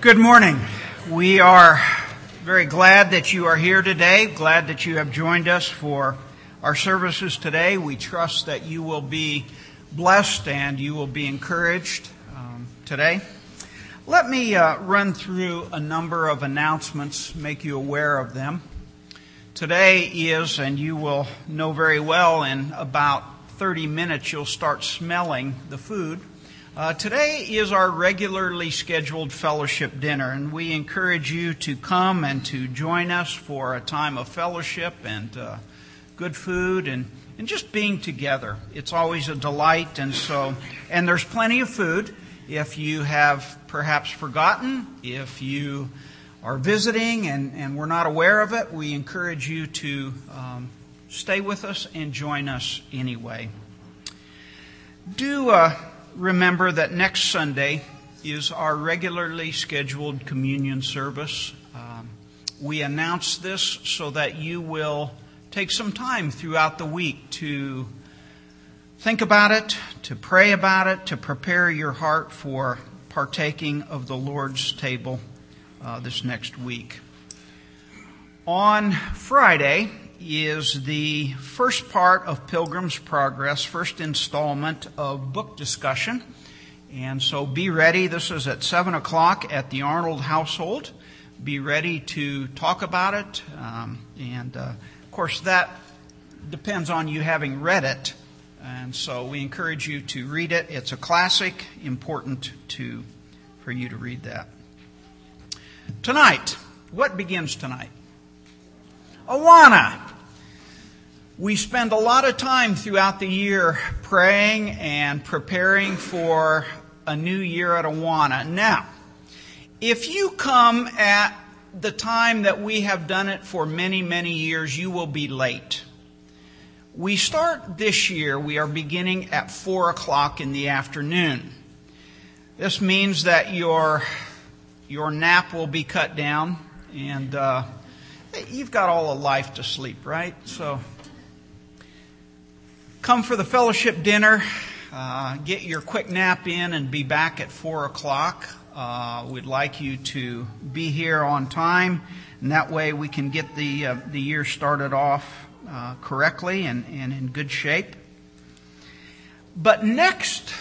Good morning. We are very glad that you are here today, glad that you have joined us for our services today. We trust that you will be blessed and you will be encouraged today. Let me run through a number of announcements, make you aware of them. Today is, and you will know very well, in about 30 minutes you'll start smelling the food. Today is our regularly scheduled fellowship dinner, and we encourage you to come and to join us for a time of fellowship and good food and just being together. It's always a delight, and there's plenty of food. If you have perhaps forgotten, if you are visiting and we're not aware of it, we encourage you to stay with us and join us anyway. Remember that next Sunday is our regularly scheduled communion service. We announce this so that you will take some time throughout the week to think about it, to pray about it, to prepare your heart for partaking of the Lord's table this next week. On Friday is the first part of Pilgrim's Progress, first installment of book discussion. And so be ready. This is at 7 o'clock at the Arnold household. Be ready to talk about it. Of course, that depends on you having read it. And so we encourage you to read it. It's a classic, important for you to read that. Tonight, what begins tonight? Awana. We spend a lot of time throughout the year praying and preparing for a new year at Awana. Now, if you come at the time that we have done it for many, many years, you will be late. We start this year, we are beginning at 4 o'clock in the afternoon. This means that your nap will be cut down, and you've got all of life to sleep, right? So come for the fellowship dinner, get your quick nap in, and be back at 4 o'clock. We'd like you to be here on time, and that way we can get the year started off correctly and in good shape. But next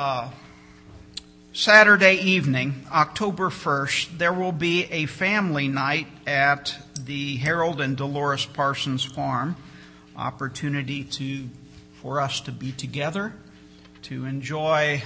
Saturday evening, October 1st, there will be a family night at the Harold and Dolores Parsons farm. Opportunity for us to be together, to enjoy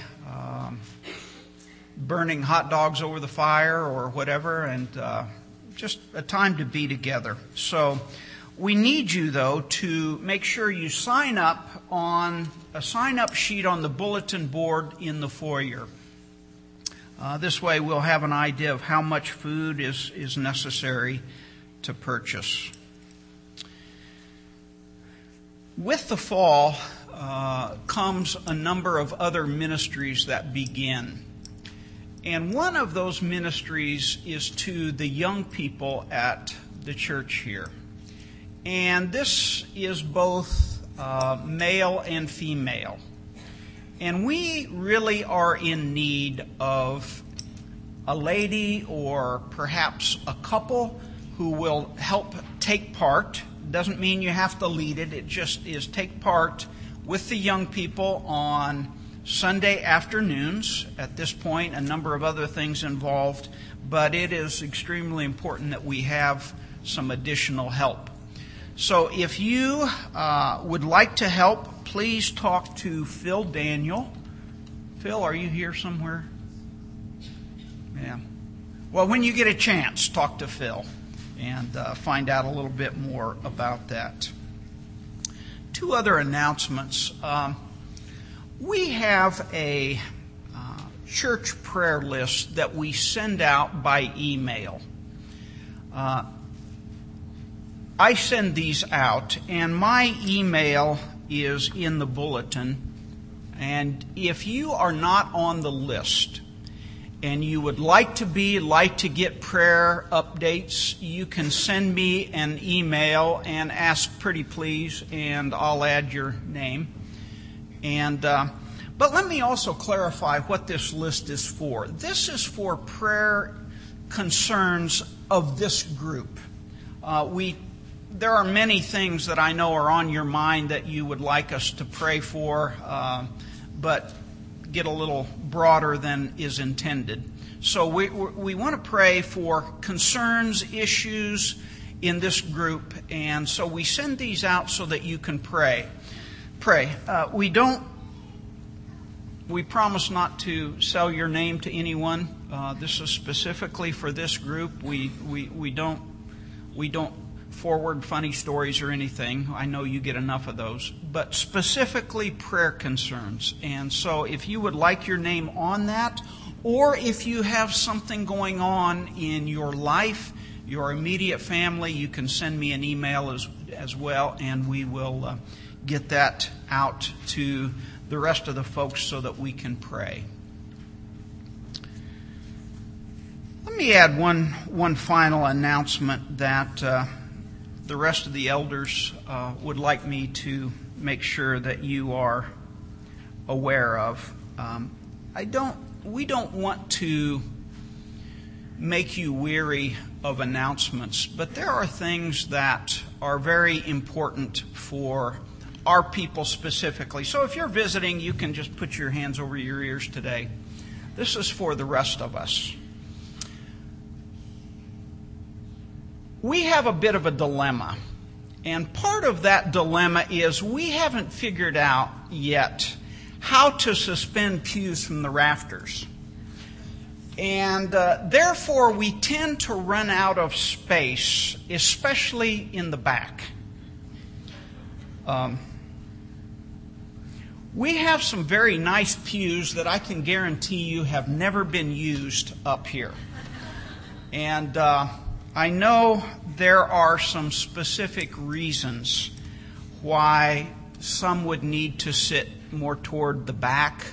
burning hot dogs over the fire or whatever, and just a time to be together. So we need you, though, to make sure you sign up on a sign-up sheet on the bulletin board in the foyer. This way we'll have an idea of how much food is necessary to purchase. With the fall comes a number of other ministries that begin. And one of those ministries is to the young people at the church here. And this is both male and female. And we really are in need of a lady or perhaps a couple who will help take part. Doesn't mean you have to lead it. It just is take part with the young people on Sunday afternoons. At this point, a number of other things involved, but it is extremely important that we have some additional help. So if you would like to help, please talk to Phil Daniel. Phil, are you here somewhere? Yeah. Well, when you get a chance, talk to Phil and find out a little bit more about that. Two other announcements. We have a church prayer list that we send out by email. I send these out, and my email is in the bulletin. And if you are not on the list and you would like to get prayer updates, you can send me an email and ask pretty please, and I'll add your name. But let me also clarify what this list is for. This is for prayer concerns of this group. There are many things that I know are on your mind that you would like us to pray for, but get a little broader than is intended. So we want to pray for concerns, issues in this group, and so we send these out so that you can pray. We promise not to sell your name to anyone. This is specifically for this group. We don't forward funny stories or anything. I know you get enough of those. But specifically prayer concerns. And so if you would like your name on that, or if you have something going on in your life, your immediate family, you can send me an email as well, and we will get that out to the rest of the folks so that we can pray. Let me add one final announcement that the rest of the elders would like me to make sure that you are aware of. We don't want to make you weary of announcements, but there are things that are very important for our people specifically. So if you're visiting, you can just put your hands over your ears today. This is for the rest of us. We have a bit of a dilemma, and part of that dilemma is we haven't figured out yet how to suspend pews from the rafters. And therefore, we tend to run out of space, especially in the back. We have some very nice pews that I can guarantee you have never been used up here. And I know there are some specific reasons why some would need to sit more toward the back.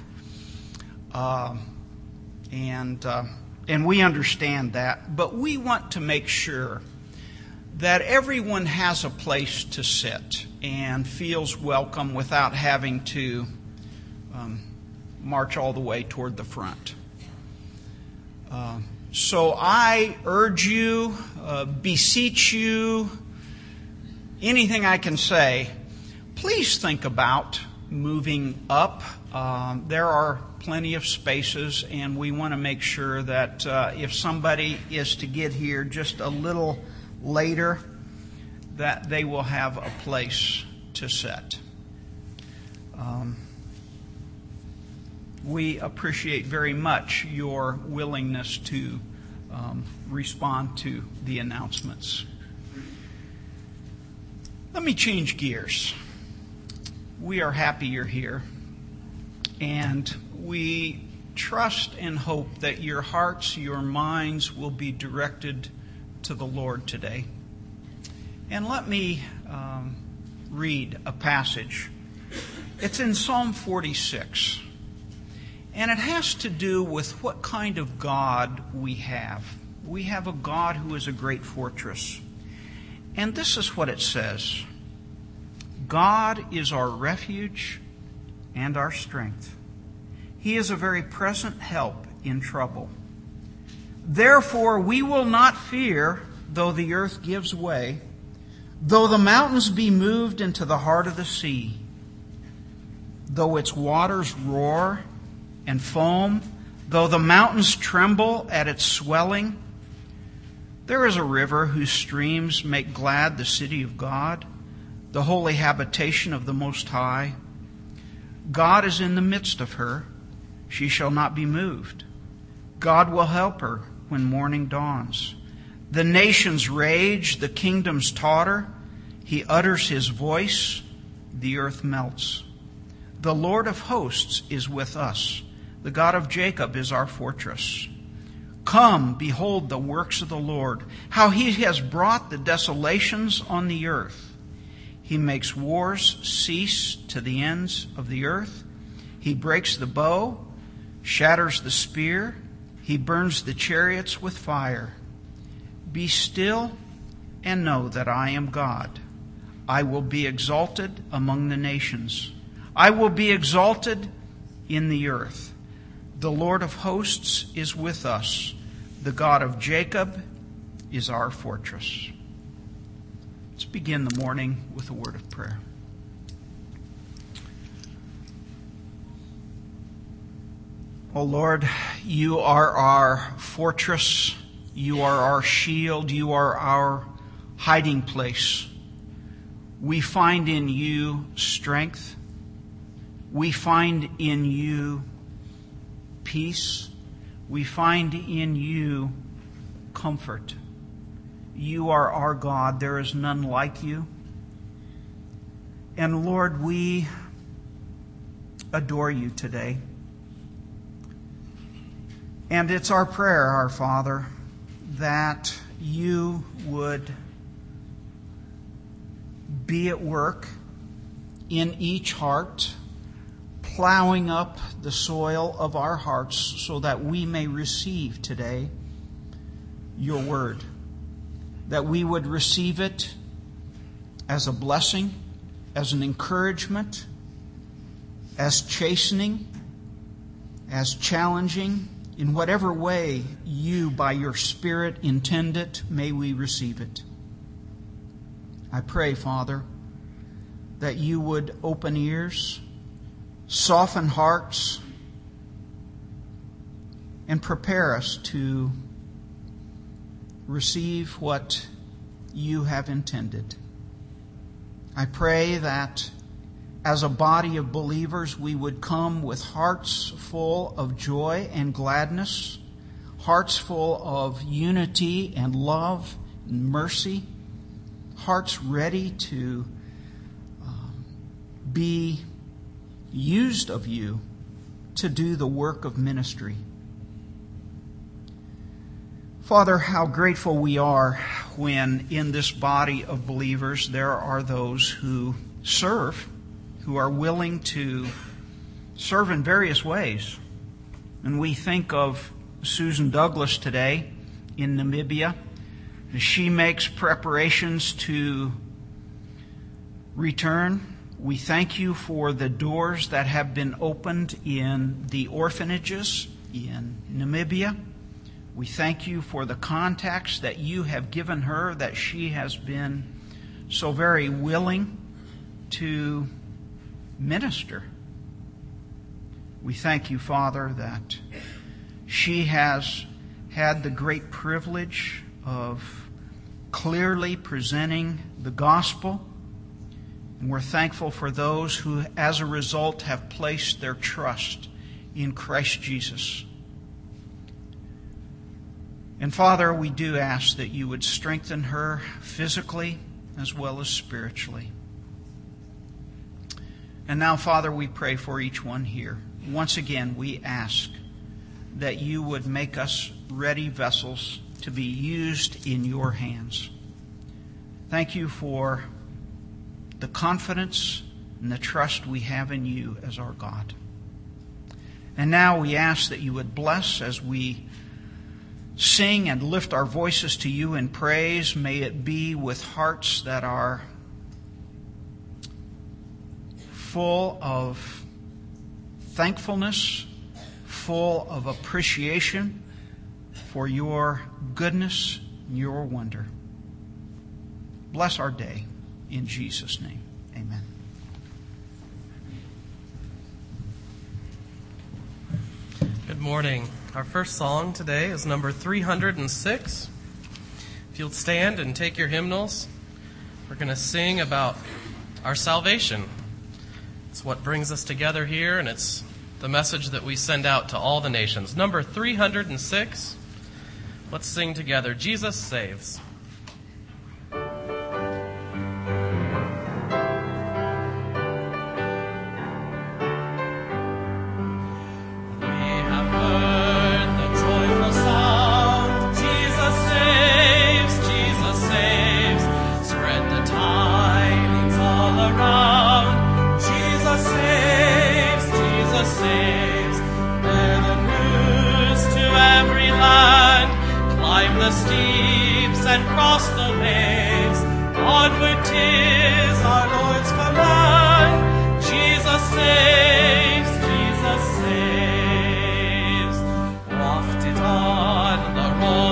And we understand that, but we want to make sure that everyone has a place to sit and feels welcome without having to march all the way toward the front. So I urge you, beseech you, anything I can say, please think about moving up. There are plenty of spaces, and we want to make sure that if somebody is to get here just a little later, that they will have a place to sit. We appreciate very much your willingness to respond to the announcements. Let me change gears. We are happy you're here, and we trust and hope that your hearts, your minds will be directed to the Lord today. And let me read a passage. It's in Psalm 46. And it has to do with what kind of God we have. We have a God who is a great fortress. And this is what it says. God is our refuge and our strength. He is a very present help in trouble. Therefore we will not fear, though the earth gives way, though the mountains be moved into the heart of the sea, though its waters roar and foam, though the mountains tremble at its swelling. There is a river whose streams make glad the city of God, the holy habitation of the Most High. God is in the midst of her. She shall not be moved. God will help her when morning dawns. The nations rage, the kingdoms totter. He utters his voice, the earth melts. The Lord of hosts is with us. The God of Jacob is our fortress. Come, behold the works of the Lord, how he has brought the desolations on the earth. He makes wars cease to the ends of the earth. He breaks the bow, shatters the spear. He burns the chariots with fire. Be still and know that I am God. I will be exalted among the nations. I will be exalted in the earth. The Lord of hosts is with us. The God of Jacob is our fortress. Let's begin the morning with a word of prayer. Oh Lord, you are our fortress. You are our shield. You are our hiding place. We find in you strength. We find in you peace. We find in you comfort. You are our God. There is none like you. And Lord, we adore you today. And it's our prayer, our Father, that you would be at work in each heart, plowing up the soil of our hearts so that we may receive today your word, that we would receive it as a blessing, as an encouragement, as chastening, as challenging. In whatever way you, by your Spirit, intend it, may we receive it. I pray, Father, that you would open ears, soften hearts, and prepare us to receive what you have intended. I pray that as a body of believers, we would come with hearts full of joy and gladness, hearts full of unity and love and mercy, hearts ready to be used of you to do the work of ministry. Father, how grateful we are when in this body of believers there are those who serve, who are willing to serve in various ways. And we think of Susan Douglas today in Namibia. She makes preparations to return. We thank you for the doors that have been opened in the orphanages in Namibia. We thank you for the contacts that you have given her, that she has been so very willing to minister. We thank you, Father, that she has had the great privilege of clearly presenting the gospel. And we're thankful for those who, as a result, have placed their trust in Christ Jesus. And Father, we do ask that you would strengthen her physically as well as spiritually. And now, Father, we pray for each one here. Once again, we ask that you would make us ready vessels to be used in your hands. Thank you for the confidence and the trust we have in you as our God. And now we ask that you would bless as we sing and lift our voices to you in praise. May it be with hearts that are full of thankfulness, full of appreciation for your goodness and your wonder. Bless our day in Jesus' name. Amen. Good morning. Our first song today is number 306. If you'll stand and take your hymnals, we're going to sing about our salvation. It's what brings us together here, and it's the message that we send out to all the nations. Number 306. Let's sing together. Jesus Saves. And cross the waves, onward 'tis our Lord's command. Jesus saves, Jesus saves. Wafted on the roll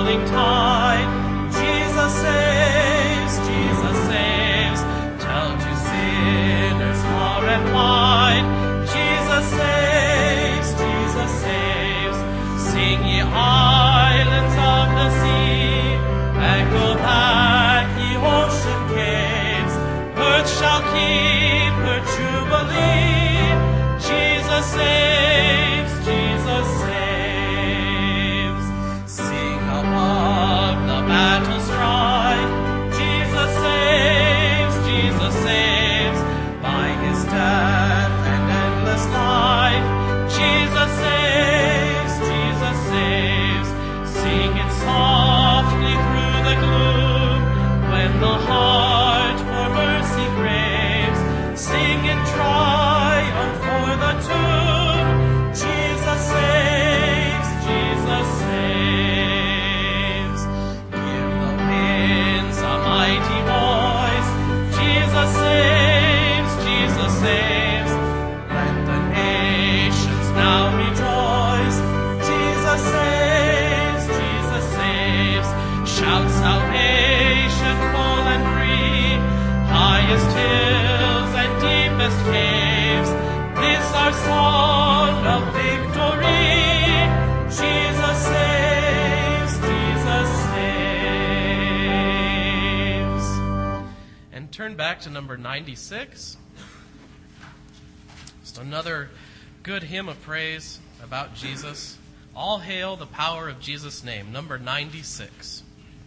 back to number 96. Just another good hymn of praise about Jesus. All hail the power of Jesus' name, number 96.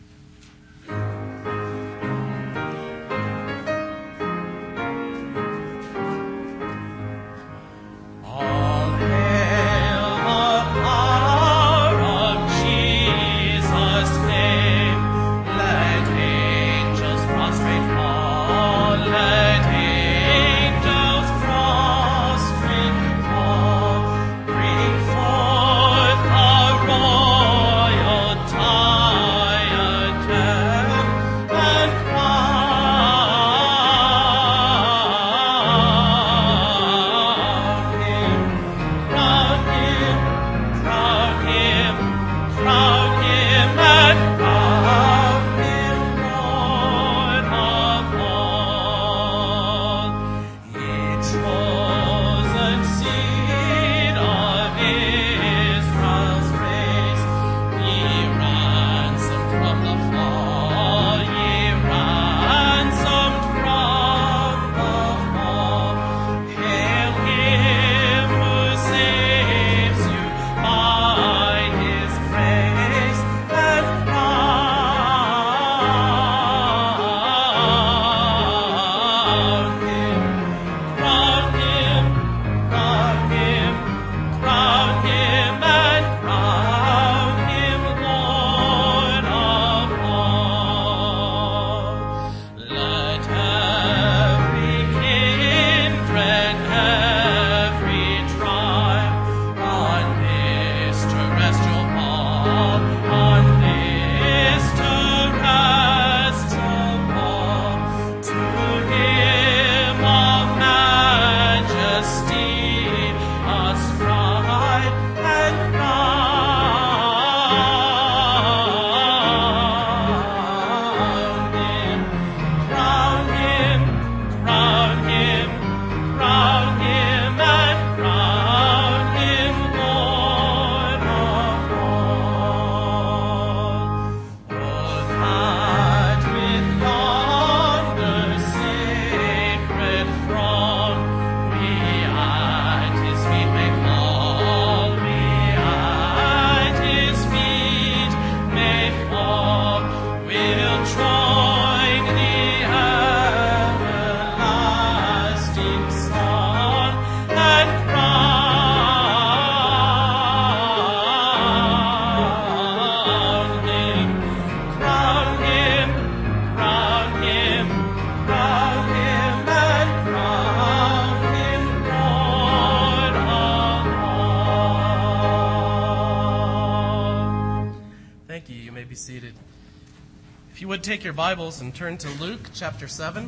Take your Bibles and turn to Luke chapter 7.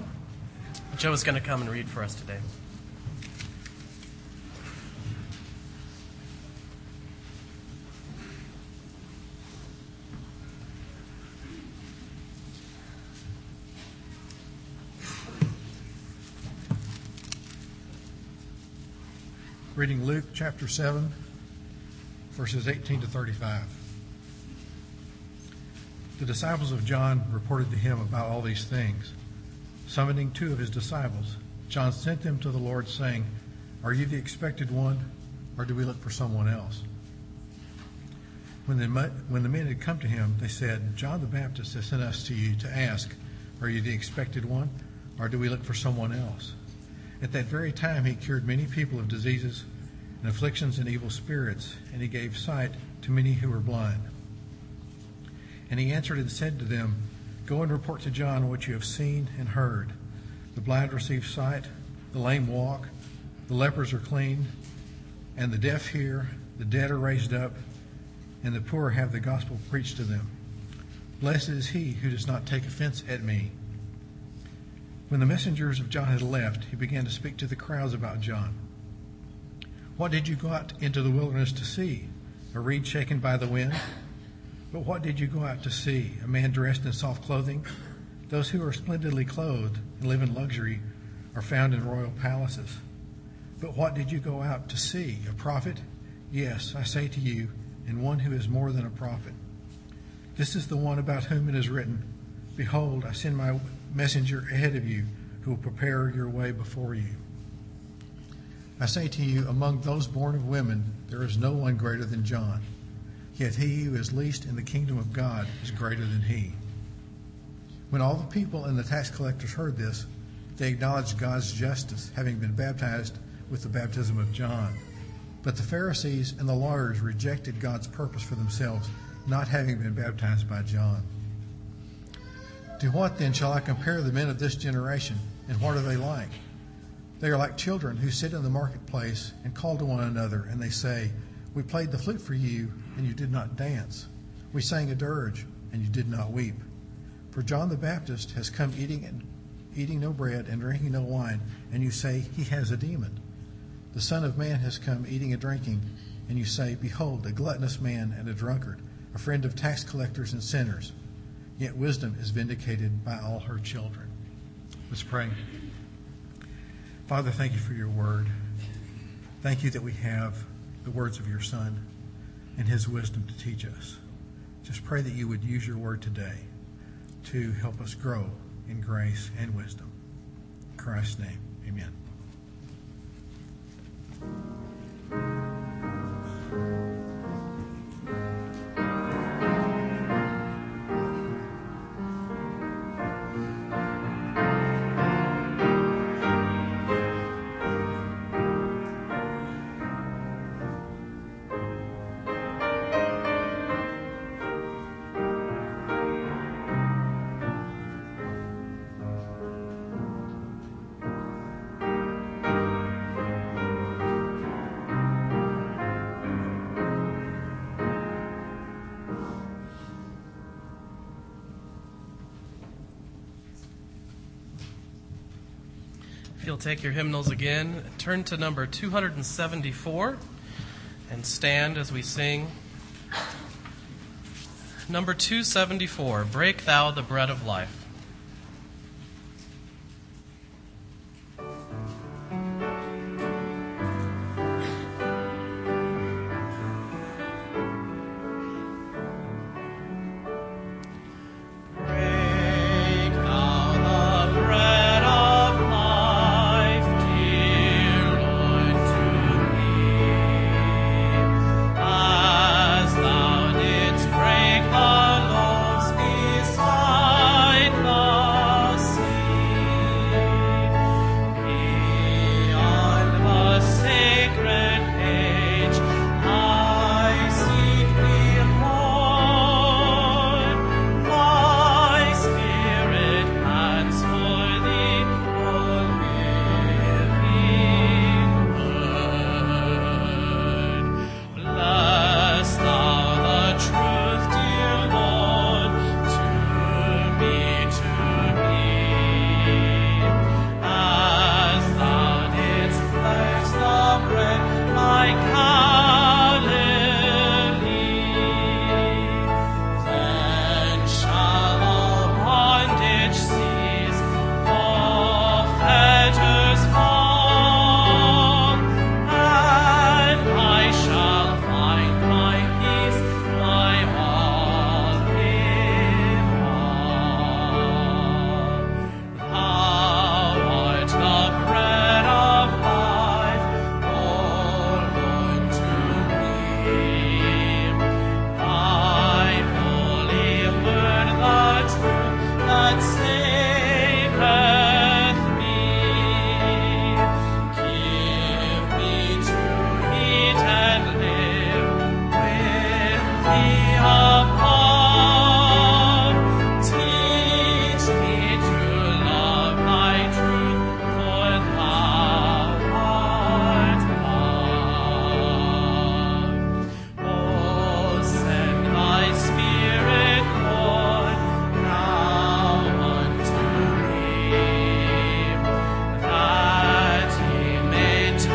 Joe is going to come and read for us today. Reading Luke chapter 7, verses 18 to 35. The disciples of John reported to him about all these things. Summoning 2 of his disciples, John sent them to the Lord, saying, "Are you the expected one, or do we look for someone else?" When the men had come to him, they said, "John the Baptist has sent us to you to ask, 'Are you the expected one, or do we look for someone else?'" At that very time he cured many people of diseases and afflictions and evil spirits, and he gave sight to many who were blind. And he answered and said to them, "Go and report to John what you have seen and heard. The blind receive sight, the lame walk, the lepers are clean, and the deaf hear, the dead are raised up, and the poor have the gospel preached to them. Blessed is he who does not take offense at me." When the messengers of John had left, he began to speak to the crowds about John. "What did you go out into the wilderness to see? A reed shaken by the wind? But what did you go out to see? A man dressed in soft clothing? Those who are splendidly clothed and live in luxury are found in royal palaces. But what did you go out to see? A prophet? Yes, I say to you, and one who is more than a prophet. This is the one about whom it is written, 'Behold, I send my messenger ahead of you, who will prepare your way before you. I say to you, among those born of women, there is no one greater than John. Yet he who is least in the kingdom of God is greater than he. When all the people and the tax collectors heard this, they acknowledged God's justice, having been baptized with the baptism of John. But the Pharisees and the lawyers rejected God's purpose for themselves, not having been baptized by John. To what then shall I compare the men of this generation, and what are they like? They are like children who sit in the marketplace and call to one another, and they say, "We played the flute for you, and you did not dance. We sang a dirge, and you did not weep. For John the Baptist has come eating no bread and drinking no wine, and you say, he has a demon. The Son of Man has come eating and drinking, and you say, behold, a gluttonous man and a drunkard, a friend of tax collectors and sinners. Yet wisdom is vindicated by all her children." Let's pray. Father, thank you for your word. Thank you that we have the words of your Son and his wisdom to teach us. Just pray that you would use your word today to help us grow in grace and wisdom. In Christ's name, amen. If you'll take your hymnals again, turn to number 274 and stand as we sing. Number 274, "Break Thou the Bread of Life."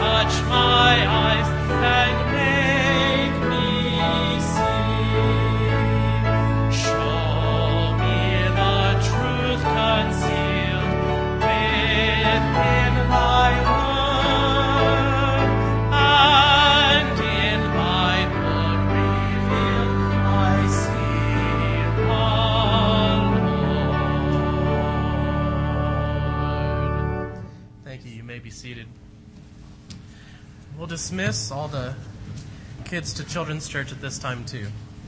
My eyes and make me see. We'll dismiss all the kids to Children's Church at this time, too.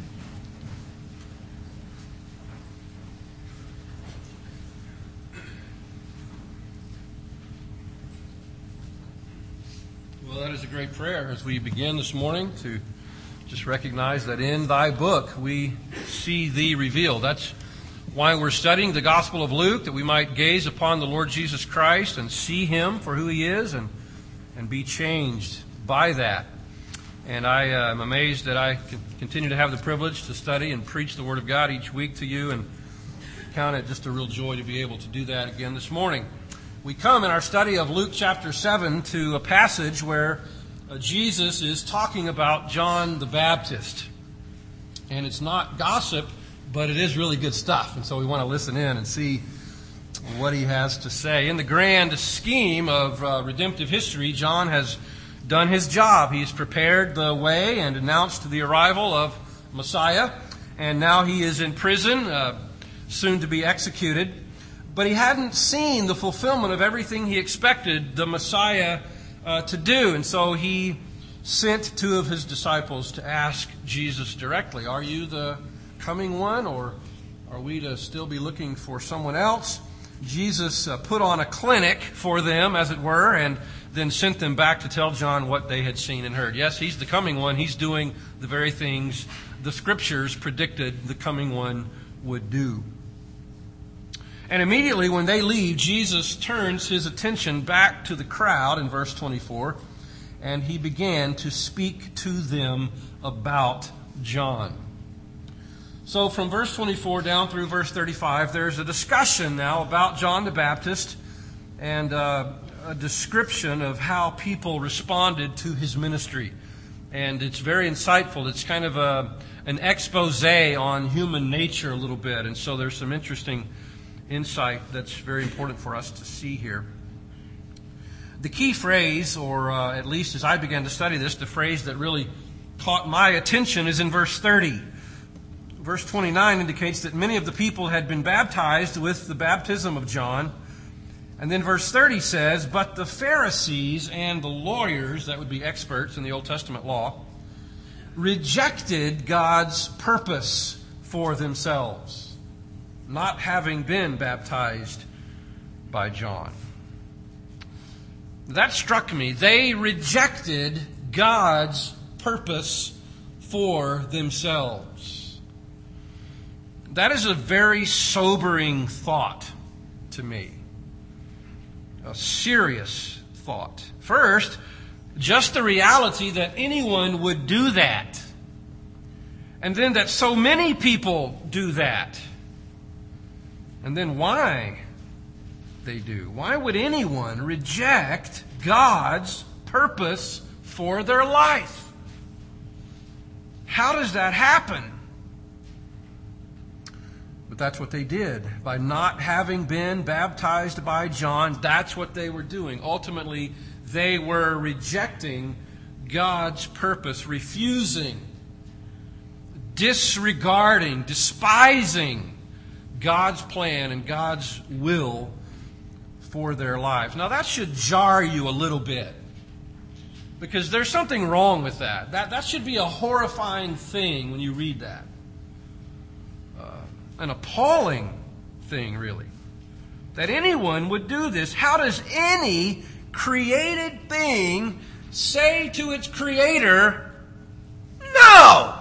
Well, that is a great prayer as we begin this morning to just recognize that in thy book we see thee revealed. That's why we're studying the Gospel of Luke, that we might gaze upon the Lord Jesus Christ and see him for who he is and be changed by that. And I am amazed that I continue to have the privilege to study and preach the Word of God each week to you, and count it just a real joy to be able to do that again this morning. We come in our study of Luke chapter 7 to a passage where Jesus is talking about John the Baptist. And it's not gossip, but it is really good stuff. And so we want to listen in and see what he has to say. In the grand scheme of redemptive history, John has done his job. He's prepared the way and announced the arrival of Messiah. And now he is in prison, soon to be executed. But he hadn't seen the fulfillment of everything he expected the Messiah to do. And so he sent two of his disciples to ask Jesus directly, "Are you the coming one, or are we to still be looking for someone else?" Jesus put on a clinic for them, as it were, and then sent them back to tell John what they had seen and heard. Yes, he's the coming one. He's doing the very things the Scriptures predicted the coming one would do. And immediately when they leave, Jesus turns his attention back to the crowd in verse 24, and he began to speak to them about John. So from verse 24 down through verse 35, there's a discussion now about John the Baptist and a description of how people responded to his ministry. And it's very insightful. It's kind of an expose on human nature a little bit. And so there's some interesting insight that's very important for us to see here. The key phrase, or at least as I began to study this, the phrase that really caught my attention is in verse 30. Verse 29 indicates that many of the people had been baptized with the baptism of John. And then verse 30 says, "But the Pharisees and the lawyers," that would be experts in the Old Testament law, "rejected God's purpose for themselves, not having been baptized by John." That struck me. They rejected God's purpose for themselves. That is a very sobering thought to me. A serious thought. First, just the reality that anyone would do that. And then that so many people do that. And then why they do. Why would anyone reject God's purpose for their life? How does that happen? But that's what they did. By not having been baptized by John, that's what they were doing. Ultimately, they were rejecting God's purpose, refusing, disregarding, despising God's plan and God's will for their lives. Now that should jar you a little bit, because there's something wrong with that. That should be a horrifying thing when you read that. An appalling thing, really. That anyone would do this. How does any created thing say to its creator, "No"?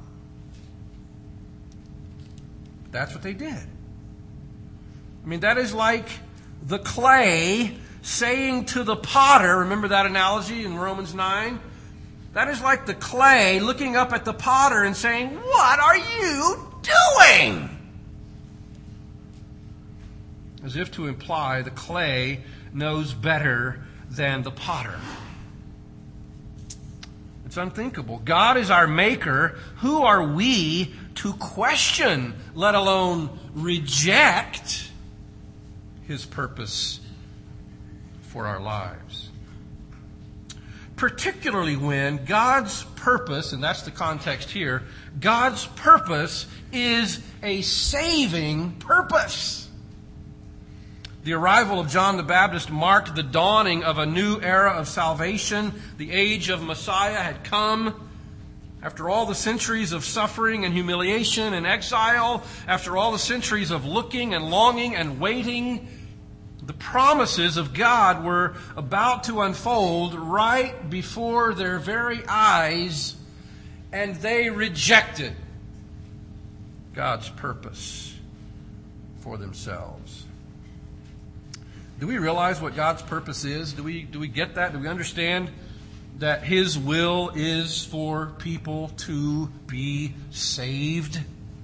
That's what they did. I mean, that is like the clay saying to the potter, remember that analogy in Romans 9? That is like the clay looking up at the potter and saying, "What are you doing?" As if to imply the clay knows better than the potter. It's unthinkable. God is our maker. Who are we to question, let alone reject, His purpose for our lives? Particularly when God's purpose, and that's the context here, God's purpose is a saving purpose. The arrival of John the Baptist marked the dawning of a new era of salvation. The age of Messiah had come. After all the centuries of suffering and humiliation and exile, after all the centuries of looking and longing and waiting, the promises of God were about to unfold right before their very eyes, and they rejected God's purpose for themselves. Do we realize what God's purpose is? Do we get that? Do we understand that His will is for people to be saved?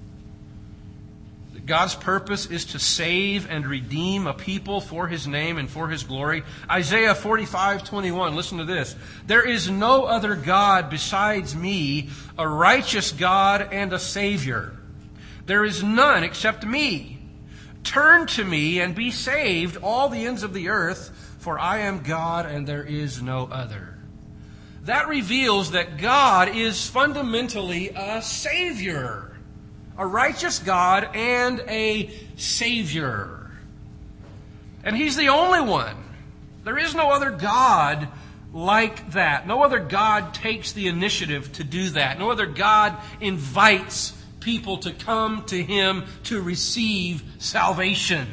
God's purpose is to save and redeem a people for His name and for His glory. Isaiah 45:21, listen to this. There is no other God besides me, a righteous God and a Savior. There is none except me. Turn to me and be saved, all the ends of the earth, for I am God and there is no other. That reveals that God is fundamentally a Savior, a righteous God and a Savior. And He's the only one. There is no other God like that. No other God takes the initiative to do that. No other God invites people to come to Him to receive salvation.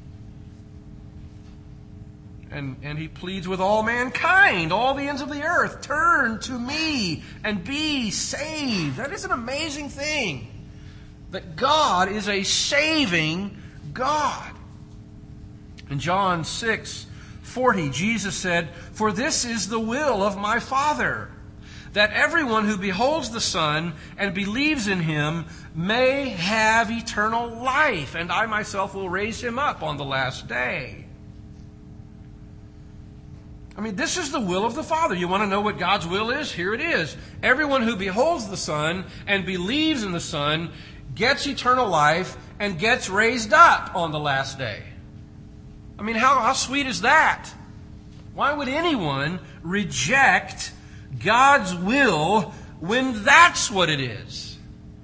And He pleads with all mankind, all the ends of the earth, turn to me and be saved. That is an amazing thing. That God is a saving God. In John 6:40, Jesus said, "For this is the will of my Father, that everyone who beholds the Son and believes in Him may have eternal life, and I myself will raise him up on the last day." I mean, this is the will of the Father. You want to know what God's will is? Here it is. Everyone who beholds the Son and believes in the Son gets eternal life and gets raised up on the last day. I mean, how sweet is that? Why would anyone reject God's will when that's what it is?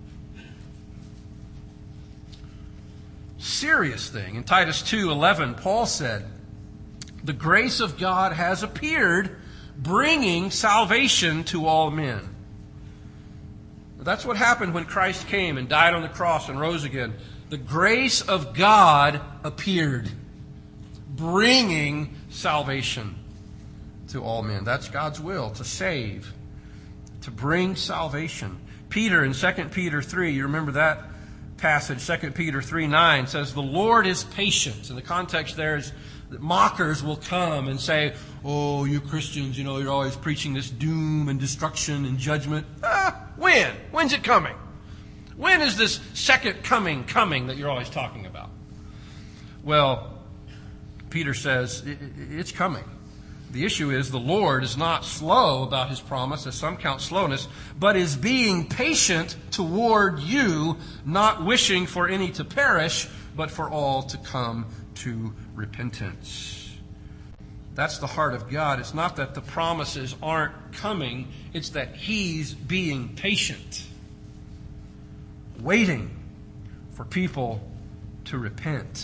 Serious thing. In Titus 2:11, Paul said, "The grace of God has appeared, bringing salvation to all men." That's what happened when Christ came and died on the cross and rose again. The grace of God appeared, bringing salvation to all men. That's God's will, to save, to bring salvation. Peter in 2 Peter 3, you remember that passage, 2 Peter 3:9 says, "The Lord is patient." And the context there is that mockers will come and say, "Oh, you Christians, you're always preaching this doom and destruction and judgment." When? When's it coming? When is this second coming that you're always talking about? Well, Peter says it's coming. The issue is the Lord is not slow about His promise, as some count slowness, but is being patient toward you, not wishing for any to perish, but for all to come to repentance. That's the heart of God. It's not that the promises aren't coming, it's that He's being patient, waiting for people to repent.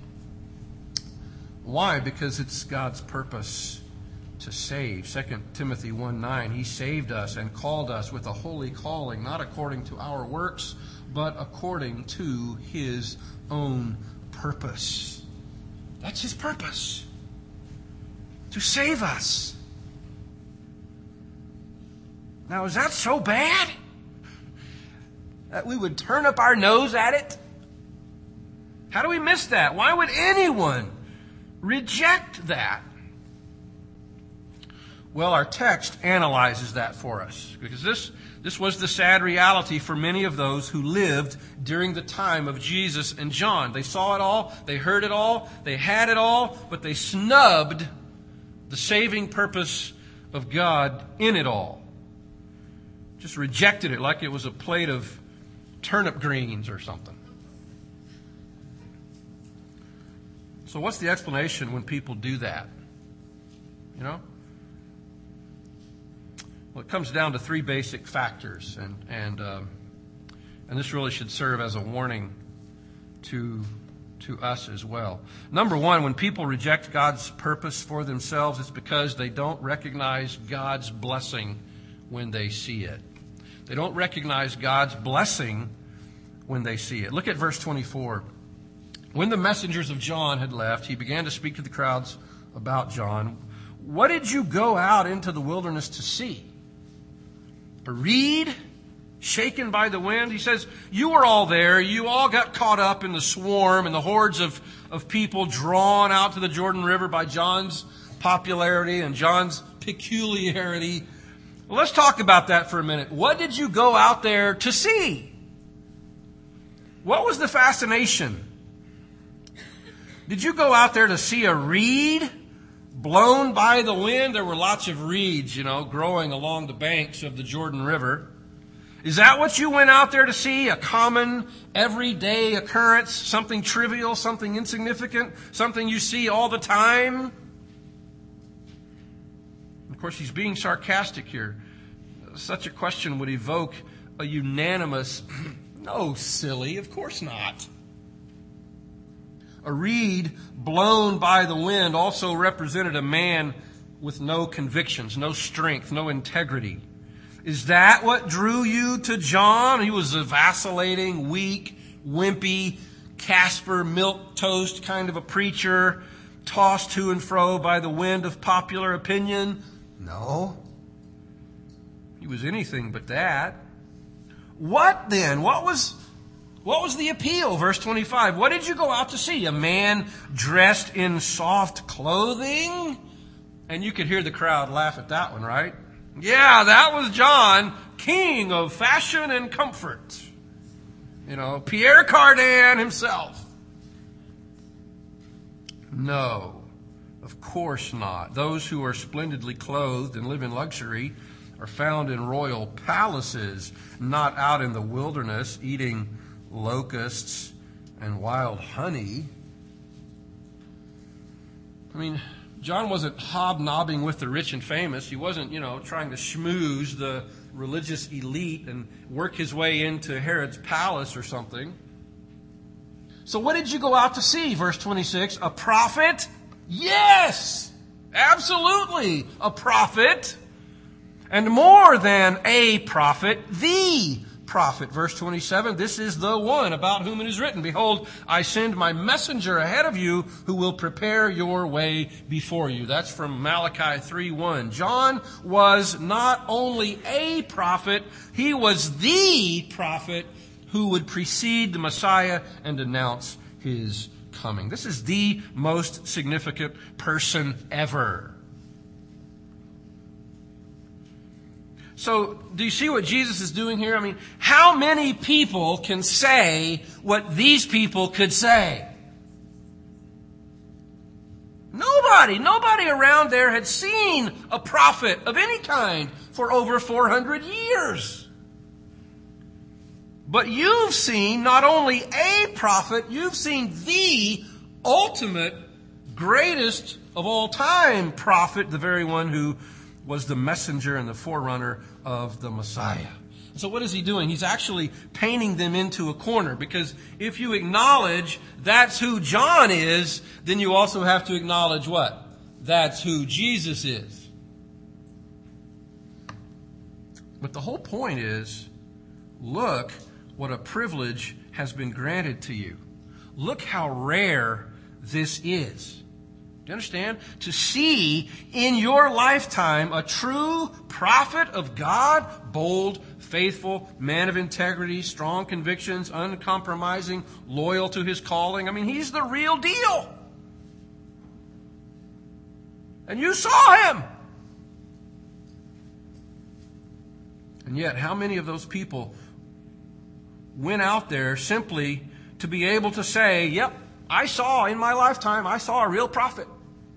Why? Because it's God's purpose to save. 2 Timothy 1:9, He saved us and called us with a holy calling, not according to our works, but according to His own purpose. That's His purpose, to save us. Now, is that so bad that we would turn up our nose at it? How do we miss that? Why would anyone reject that? Well, our text analyzes that for us, because this was the sad reality for many of those who lived during the time of Jesus and John. They saw it all, they heard it all, they had it all, but they snubbed the saving purpose of God in it all. Just rejected it like it was a plate of turnip greens or something. So what's the explanation when people do that? Well, it comes down to three basic factors, and this really should serve as a warning to to us as well. Number one, when people reject God's purpose for themselves, it's because they don't recognize God's blessing when they see it. They don't recognize God's blessing when they see it. Look at verse 24. When the messengers of John had left, he began to speak to the crowds about John. What did you go out into the wilderness to see? A reed shaken by the wind? He says, you were all there. You all got caught up in the swarm and the hordes of people drawn out to the Jordan River by John's popularity and John's peculiarity. Well, let's talk about that for a minute. What did you go out there to see? What was the fascination? Did you go out there to see a reed blown by the wind? There were lots of reeds, growing along the banks of the Jordan River. Is that what you went out there to see? A common, everyday occurrence? Something trivial, something insignificant, something you see all the time? Of course, he's being sarcastic here. Such a question would evoke a unanimous, no, silly, of course not. A reed blown by the wind also represented a man with no convictions, no strength, no integrity. Is that what drew you to John? He was a vacillating, weak, wimpy, Casper milquetoast kind of a preacher, tossed to and fro by the wind of popular opinion? No. He was anything but that. What then? What was the appeal? Verse 25. What did you go out to see? A man dressed in soft clothing? And you could hear the crowd laugh at that one, right? Yeah, that was John, king of fashion and comfort. Pierre Cardin himself. No, of course not. Those who are splendidly clothed and live in luxury are found in royal palaces, not out in the wilderness eating locusts and wild honey. John wasn't hobnobbing with the rich and famous. He wasn't, trying to schmooze the religious elite and work his way into Herod's palace or something. So what did you go out to see? Verse 26, a prophet? Yes, absolutely, a prophet. And more than a prophet, the prophet. Verse 27, this is the one about whom it is written, behold, I send my messenger ahead of you who will prepare your way before you. That's from Malachi 3:1. John was not only a prophet, he was the prophet who would precede the Messiah and announce his coming. This is the most significant person ever. So, do you see what Jesus is doing here? How many people can say what these people could say? Nobody around there had seen a prophet of any kind for over 400 years. But you've seen not only a prophet, you've seen the ultimate, greatest of all time prophet, the very one who was the messenger and the forerunner of the Messiah. So what is he doing? He's actually painting them into a corner, because if you acknowledge that's who John is, then you also have to acknowledge what? That's who Jesus is. But the whole point is, look what a privilege has been granted to you. Look how rare this is. Do you understand? To see in your lifetime a true prophet of God, bold, faithful, man of integrity, strong convictions, uncompromising, loyal to his calling. He's the real deal. And you saw him. And yet, how many of those people went out there simply to be able to say, yep, I saw in my lifetime, I saw a real prophet.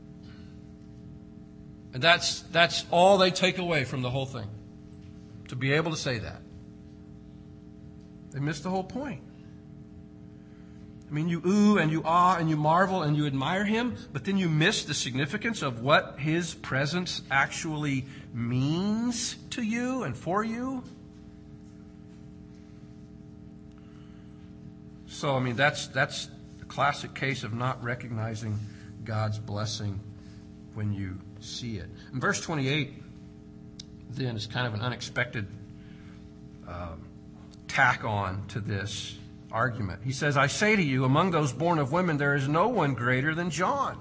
And that's all they take away from the whole thing. To be able to say that. They missed the whole point. You ooh and you ah and you marvel and you admire him, but then you miss the significance of what his presence actually means to you and for you. So, that's the classic case of not recognizing God's blessing when you see it. In verse 28, then, is kind of an unexpected tack on to this argument. He says, I say to you, among those born of women, there is no one greater than John.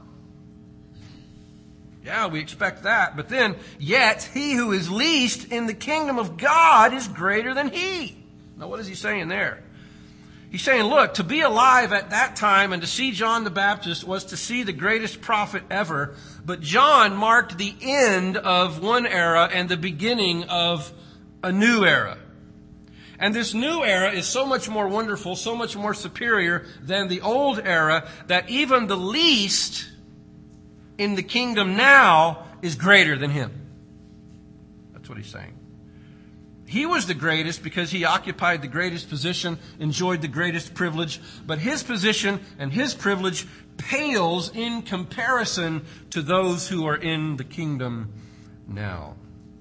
Yeah, we expect that. But then, yet, he who is least in the kingdom of God is greater than he. Now, what is he saying there? He's saying, look, to be alive at that time and to see John the Baptist was to see the greatest prophet ever. But John marked the end of one era and the beginning of a new era. And this new era is so much more wonderful, so much more superior than the old era that even the least in the kingdom now is greater than him. That's what he's saying. He was the greatest because he occupied the greatest position, enjoyed the greatest privilege, but his position and his privilege pales in comparison to those who are in the kingdom now.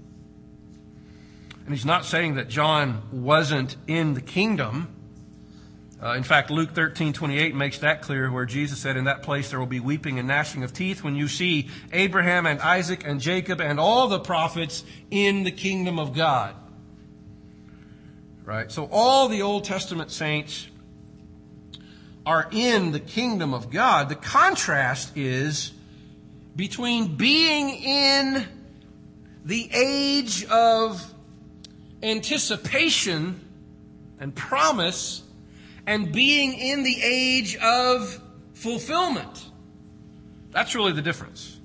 And he's not saying that John wasn't in the kingdom. In fact, Luke 13:28 makes that clear, where Jesus said, in that place there will be weeping and gnashing of teeth when you see Abraham and Isaac and Jacob and all the prophets in the kingdom of God. Right? So all the Old Testament saints are in the kingdom of God. The contrast is between being in the age of anticipation and promise and being in the age of fulfillment. That's really the difference.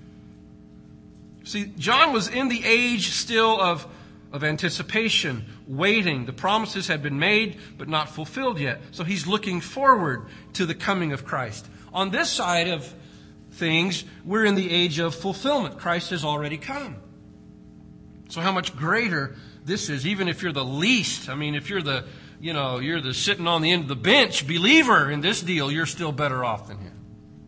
See, John was in the age still of anticipation, waiting. The promises had been made, but not fulfilled yet. So he's looking forward to the coming of Christ. On this side of things, we're in the age of fulfillment. Christ has already come. So how much greater this is, even if you're the least. I mean, if you're you're the sitting on the end of the bench believer in this deal, you're still better off than him.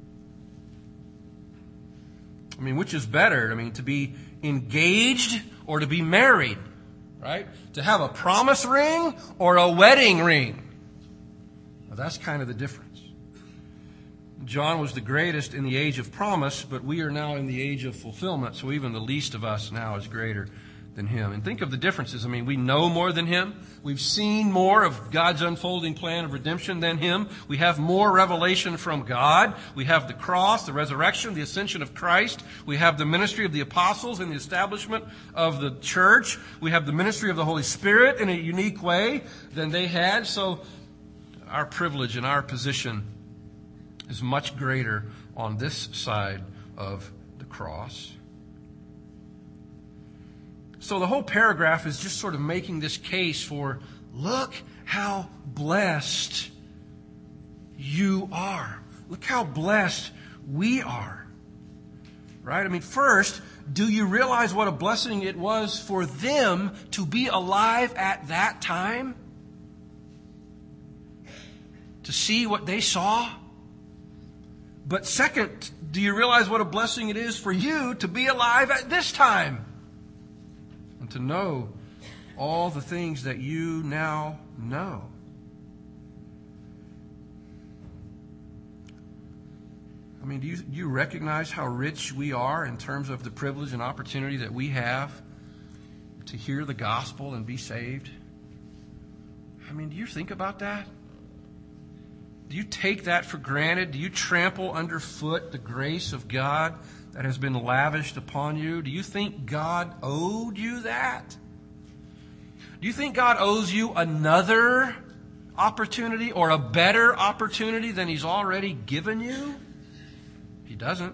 I mean, which is better? I mean, to be engaged or to be married, right? To have a promise ring or a wedding ring. Well, that's kind of the difference. John was the greatest in the age of promise, but we are now in the age of fulfillment, so even the least of us now is greater than him. And think of the differences. I mean, we know more than him. We've seen more of God's unfolding plan of redemption than him. We have more revelation from God. We have the cross, the resurrection, the ascension of Christ. We have the ministry of the apostles and the establishment of the church. We have the ministry of the Holy Spirit in a unique way than they had. So our privilege and our position is much greater on this side of the cross. So the whole paragraph is just sort of making this case for, look how blessed you are. Look how blessed we are. Right? I mean, first, do you realize what a blessing it was for them to be alive at that time? To see what they saw? But second, do you realize what a blessing it is for you to be alive at this time? And to know all the things that you now know. I mean, do you recognize how rich we are in terms of the privilege and opportunity that we have to hear the gospel and be saved? I mean, do you think about that? Do you take that for granted? Do you trample underfoot the grace of God that has been lavished upon you? Do you think God owed you that? Do you think God owes you another opportunity or a better opportunity than He's already given you? He doesn't.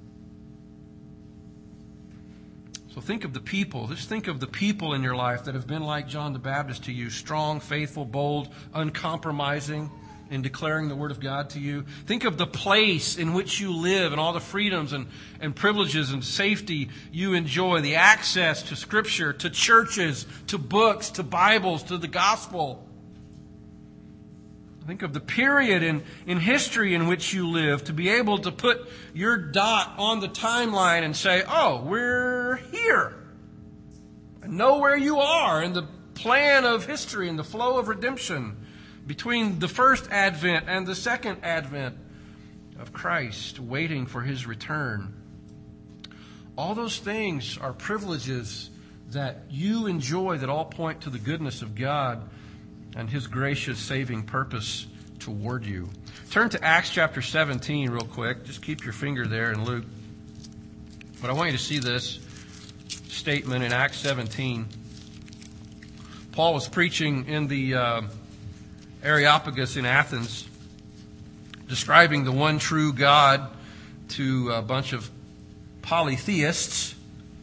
So think of the people. Just think of the people in your life that have been like John the Baptist to you. Strong, faithful, bold, uncompromising in declaring the Word of God to you. Think of the place in which you live and all the freedoms and privileges and safety you enjoy. The access to Scripture, to churches, to books, to Bibles, to the gospel. Think of the period in history in which you live, to be able to put your dot on the timeline and say, oh, we're here. And know where you are in the plan of history and the flow of redemption. between the first advent and the second advent of Christ, waiting for his return. All those things are privileges that you enjoy that all point to the goodness of God and his gracious saving purpose toward you. Turn to Acts chapter 17 real quick. Just keep your finger there in Luke. But I want you to see this statement in Acts 17. Paul was preaching in the Areopagus in Athens, describing the one true God to a bunch of polytheists.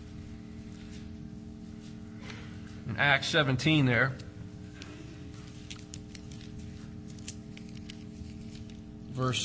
In Acts 17 there, verse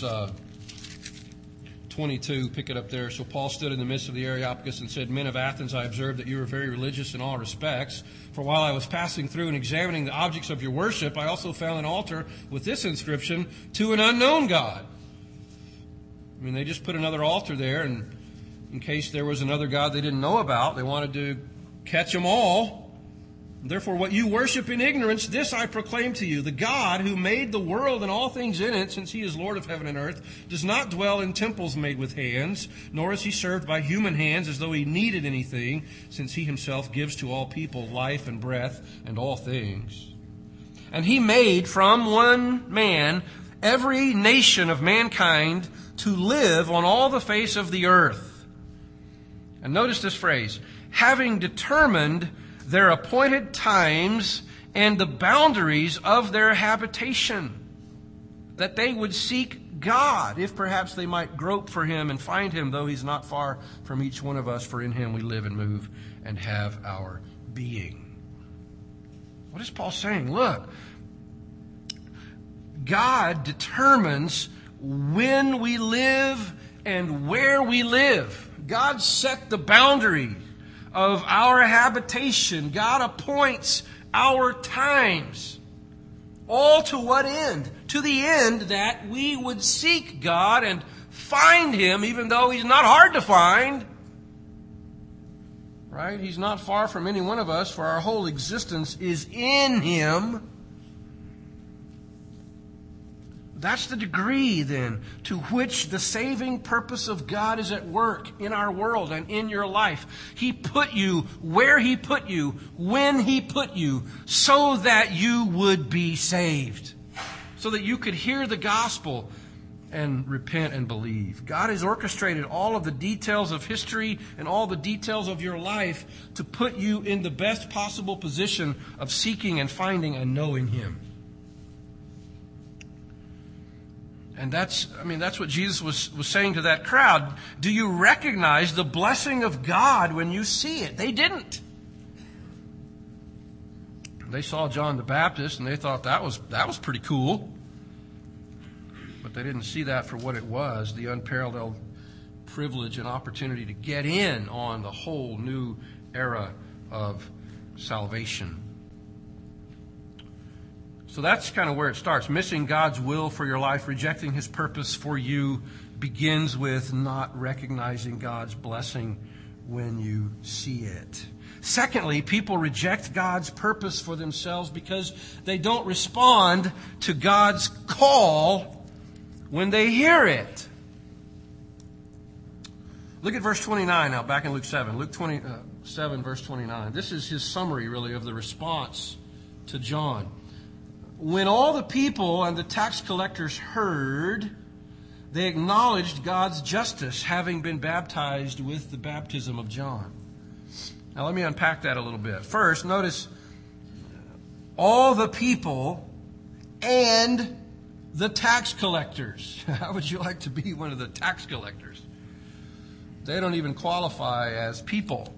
22, pick it up there. So Paul stood in the midst of the Areopagus and said, "Men of Athens, I observe that you are very religious in all respects. For while I was passing through and examining the objects of your worship, I also found an altar with this inscription, 'To an unknown God.'" I mean, they just put another altar there, and in case there was another God they didn't know about, they wanted to catch them all. "Therefore, what you worship in ignorance, this I proclaim to you. The God who made the world and all things in it, since he is Lord of heaven and earth, does not dwell in temples made with hands, nor is he served by human hands as though he needed anything, since he himself gives to all people life and breath and all things. And he made from one man every nation of mankind to live on all the face of the earth." And notice this phrase, "having determined their appointed times and the boundaries of their habitation, that they would seek God, if perhaps they might grope for him and find him, though he's not far from each one of us, for in him we live and move and have our being." What is Paul saying? Look, God determines when we live and where we live. God set the boundary of our habitation. God appoints our times. All to what end? To the end that we would seek God and find him, even though he's not hard to find. Right? He's not far from any one of us, for our whole existence is in him. That's the degree, then, to which the saving purpose of God is at work in our world and in your life. He put you where he put you, when he put you, so that you would be saved, so that you could hear the gospel and repent and believe. God has orchestrated all of the details of history and all the details of your life to put you in the best possible position of seeking and finding and knowing him. And that's what Jesus was saying to that crowd. Do you recognize the blessing of God when you see it? They didn't. They saw John the Baptist and they thought that was pretty cool. But they didn't see that for what it was, the unparalleled privilege and opportunity to get in on the whole new era of salvation. So that's kind of where it starts. Missing God's will for your life, rejecting his purpose for you, begins with not recognizing God's blessing when you see it. Secondly, people reject God's purpose for themselves because they don't respond to God's call when they hear it. Look at verse 29 now, back in Luke 7. Luke 27, verse 29. This is his summary, really, of the response to John. When all the people and the tax collectors heard, they acknowledged God's justice, having been baptized with the baptism of John. Now let me unpack that a little bit. First, notice all the people and the tax collectors. How would you like to be one of the tax collectors? They don't even qualify as people.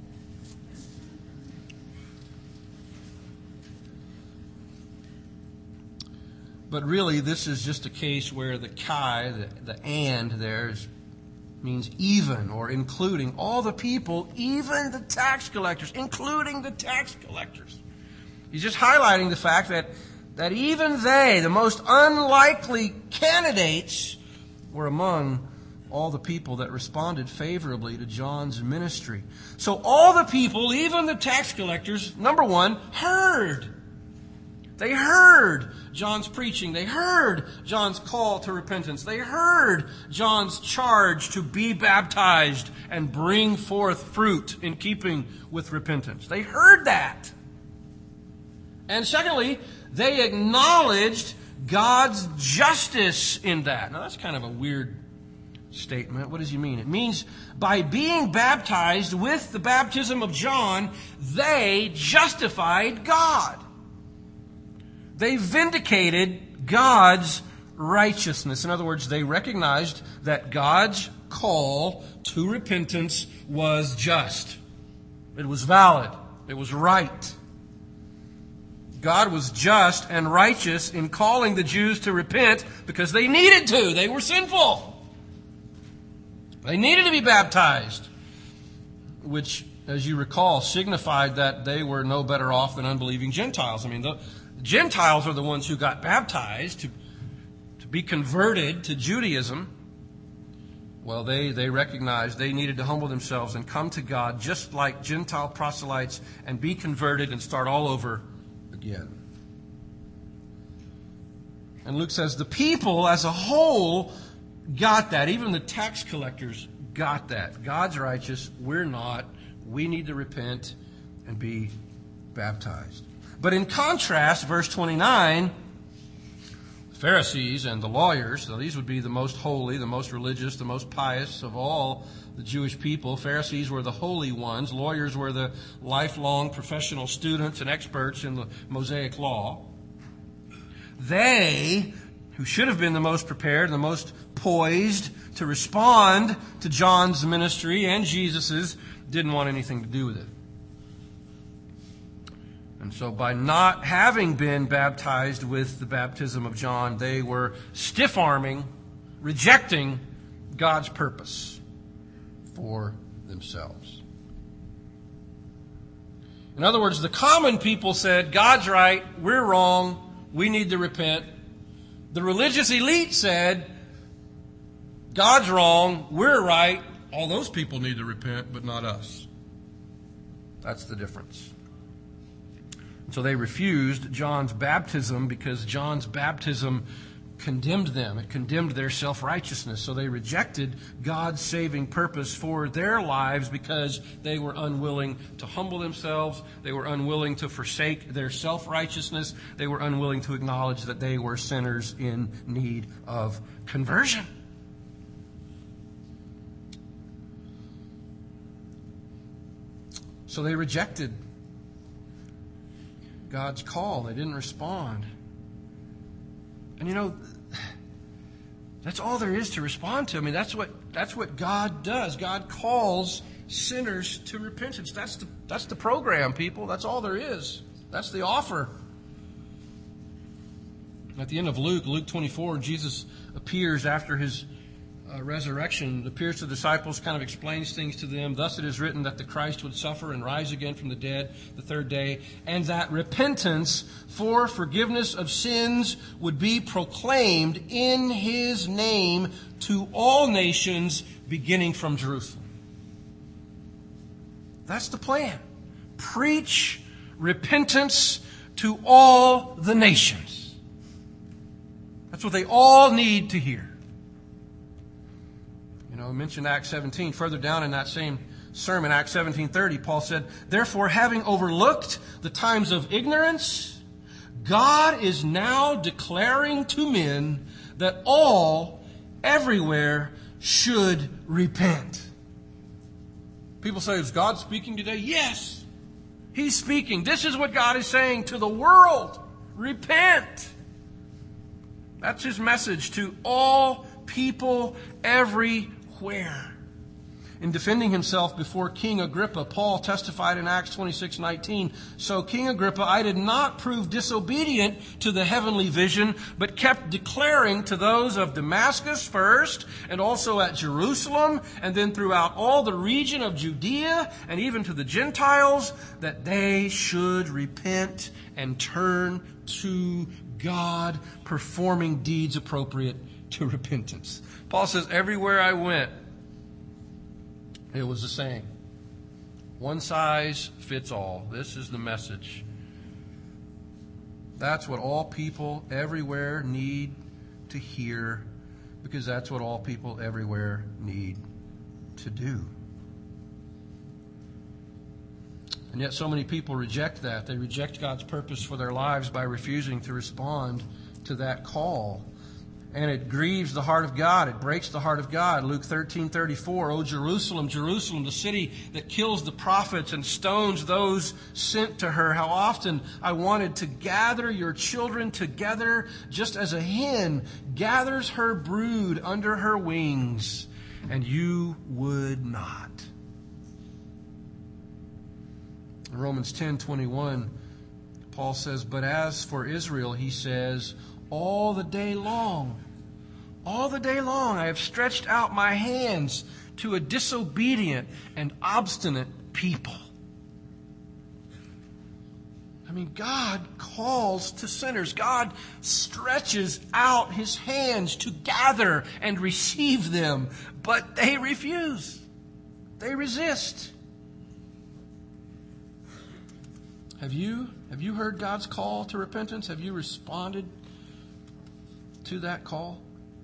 But really, this is just a case where the chi, the and there, means even or including all the people, even the tax collectors, including the tax collectors. He's just highlighting the fact that even they, the most unlikely candidates, were among all the people that responded favorably to John's ministry. So all the people, even the tax collectors, number one, heard. They heard John's preaching. They heard John's call to repentance. They heard John's charge to be baptized and bring forth fruit in keeping with repentance. They heard that. And secondly, they acknowledged God's justice in that. Now, that's kind of a weird statement. What does he mean? It means by being baptized with the baptism of John, they justified God. They vindicated God's righteousness. In other words, they recognized that God's call to repentance was just. It was valid. It was right. God was just and righteous in calling the Jews to repent because they needed to. They were sinful. They needed to be baptized, which, as you recall, signified that they were no better off than unbelieving Gentiles. I mean, the Gentiles are the ones who got baptized to be converted to Judaism. Well, they recognized they needed to humble themselves and come to God just like Gentile proselytes and be converted and start all over again. And Luke says the people as a whole got that. Even the tax collectors got that. God's righteous. We're not. We need to repent and be baptized. But in contrast, verse 29, the Pharisees and the lawyers, so these would be the most holy, the most religious, the most pious of all the Jewish people. Pharisees were the holy ones. Lawyers were the lifelong professional students and experts in the Mosaic law. They, who should have been the most prepared, the most poised to respond to John's ministry and Jesus's, didn't want anything to do with it. And so by not having been baptized with the baptism of John, they were stiff-arming, rejecting God's purpose for themselves. In other words, the common people said, God's right, we're wrong, we need to repent. The religious elite said, God's wrong, we're right, all those people need to repent, but not us. That's the difference. So they refused John's baptism because John's baptism condemned them. It condemned their self-righteousness. So they rejected God's saving purpose for their lives because they were unwilling to humble themselves. They were unwilling to forsake their self-righteousness. They were unwilling to acknowledge that they were sinners in need of conversion. So they rejected God's call. They didn't respond. And you know, that's all there is to respond to. I mean, that's what God does. God calls sinners to repentance. That's the program, people. That's all there is. That's the offer. At the end of Luke 24, Jesus appears after his resurrection, appears to the disciples, kind of explains things to them. Thus it is written that the Christ would suffer and rise again from the dead the third day, and that repentance for forgiveness of sins would be proclaimed in his name to all nations, beginning from Jerusalem. That's the plan. Preach repentance to all the nations. That's what they all need to hear. I mentioned Acts 17. Further down in that same sermon, Acts 17:30, Paul said, therefore, having overlooked the times of ignorance, God is now declaring to men that all, everywhere, should repent. People say, is God speaking today? Yes, He's speaking. This is what God is saying to the world. Repent. That's His message to all people everywhere. In defending himself before King Agrippa, Paul testified in Acts 26:19, so King Agrippa, I did not prove disobedient to the heavenly vision, but kept declaring to those of Damascus first, and also at Jerusalem, and then throughout all the region of Judea, and even to the Gentiles, that they should repent and turn to God, performing deeds appropriate to repentance. Paul says, everywhere I went, it was the same. One size fits all. This is the message. That's what all people everywhere need to hear, because that's what all people everywhere need to do. And yet so many people reject that. They reject God's purpose for their lives by refusing to respond to that call. And it grieves the heart of God. It breaks the heart of God. Luke 13:34, "O Jerusalem, Jerusalem, the city that kills the prophets and stones those sent to her. How often I wanted to gather your children together, just as a hen gathers her brood under her wings, and you would not." In Romans 10:21, Paul says, "But as for Israel," he says, all the day long I have stretched out my hands to a disobedient and obstinate people." I mean, God calls to sinners. God stretches out His hands to gather and receive them, but they refuse. They resist. Have you heard God's call to repentance? Have you responded to that call?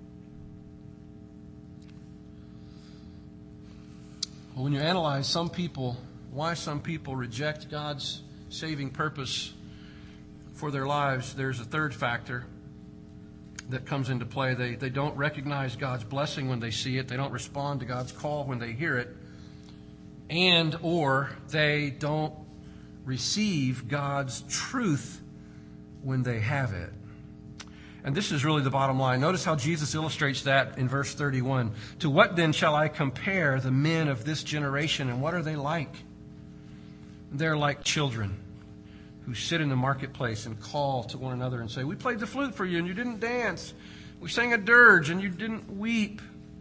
Well, when you analyze why some people reject God's saving purpose for their lives, there's a third factor that comes into play. They don't recognize God's blessing when they see it. They don't respond to God's call when they hear it. And or they don't receive God's truth when they have it. And this is really the bottom line. Notice how Jesus illustrates that in verse 31. "To what then shall I compare the men of this generation, and what are they like? They're like children who sit in the marketplace and call to one another and say, 'We played the flute for you and you didn't dance. We sang a dirge and you didn't weep.'"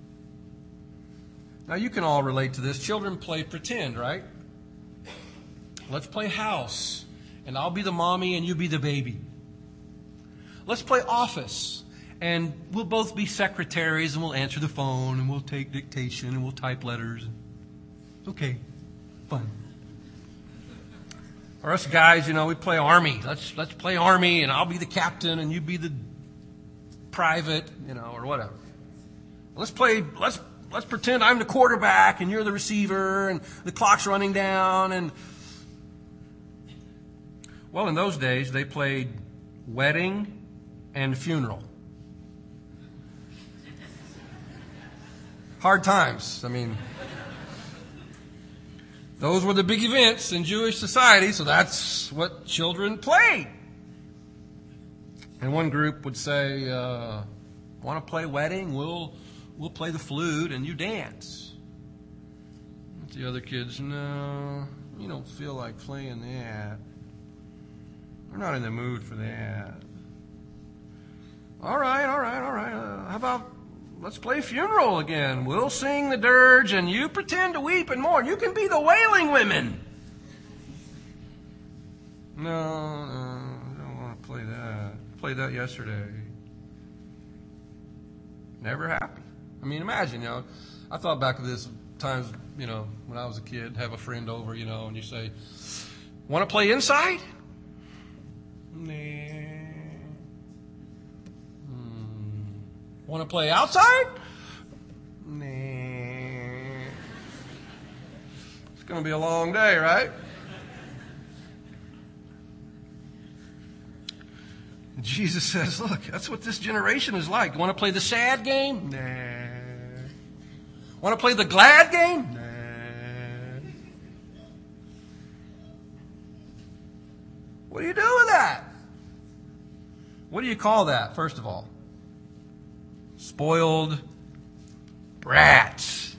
Now you can all relate to this. Children play pretend, right? Let's play house, and I'll be the mommy and you be the baby. Let's play office, and we'll both be secretaries, and we'll answer the phone, and we'll take dictation, and we'll type letters. Okay, fun. Or us guys, we play army. Let's play army, and I'll be the captain, and you be the private, or whatever. Let's pretend I'm the quarterback, and you're the receiver, and the clock's running down, and well, in those days, they played wedding and funeral. Hard times. I mean, those were the big events in Jewish society, so that's what children played. And one group would say, "Want to play wedding? We'll play the flute and you dance." The other kids, "No, we don't feel like playing that. We're not in the mood for that." All right. How about let's play funeral again? We'll sing the dirge and you pretend to weep and mourn. You can be the wailing women. No, I don't want to play that. I played that yesterday. Never happened. I mean, imagine, I thought back to this times, when I was a kid, have a friend over, and you say, "Want to play inside?" Nah. Want to play outside? Nah. It's going to be a long day, right? Jesus says, look, that's what this generation is like. Want to play the sad game? Nah. Want to play the glad game? Nah. What do you do with that? What do you call that, first of all? Spoiled brats.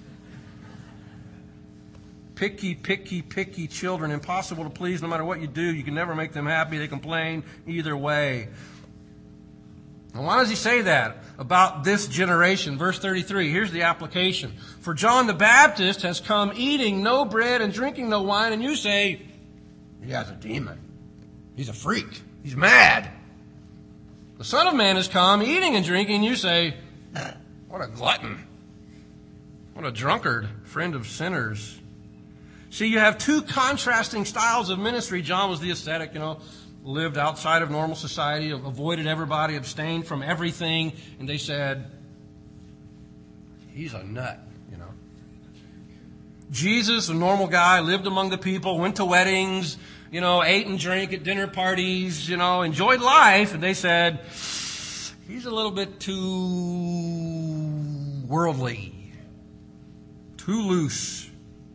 Picky children. Impossible to please no matter what you do. You can never make them happy. They complain either way. And why does he say that about this generation? Verse 33, here's the application. "For John the Baptist has come eating no bread and drinking no wine, and you say, 'He has a demon. He's a freak. He's mad.' The Son of Man has come eating and drinking, and you say, 'What a glutton. What a drunkard, friend of sinners.'" See, you have two contrasting styles of ministry. John was the ascetic, lived outside of normal society, avoided everybody, abstained from everything, and they said, he's a nut, you know. Jesus, a normal guy, lived among the people, went to weddings, you know, ate and drank at dinner parties, you know, enjoyed life, and they said, he's a little bit too worldly, too loose.